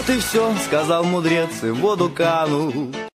Вот и все, сказал мудрец, и в воду канул.